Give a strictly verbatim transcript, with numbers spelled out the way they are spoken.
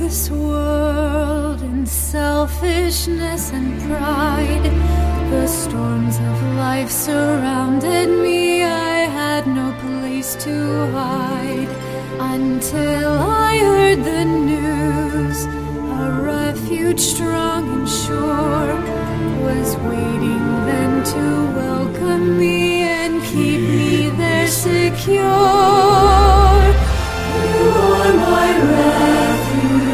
this world in selfishness and pride. The storms of life surrounded me, I had no place to hide, until I heard the news.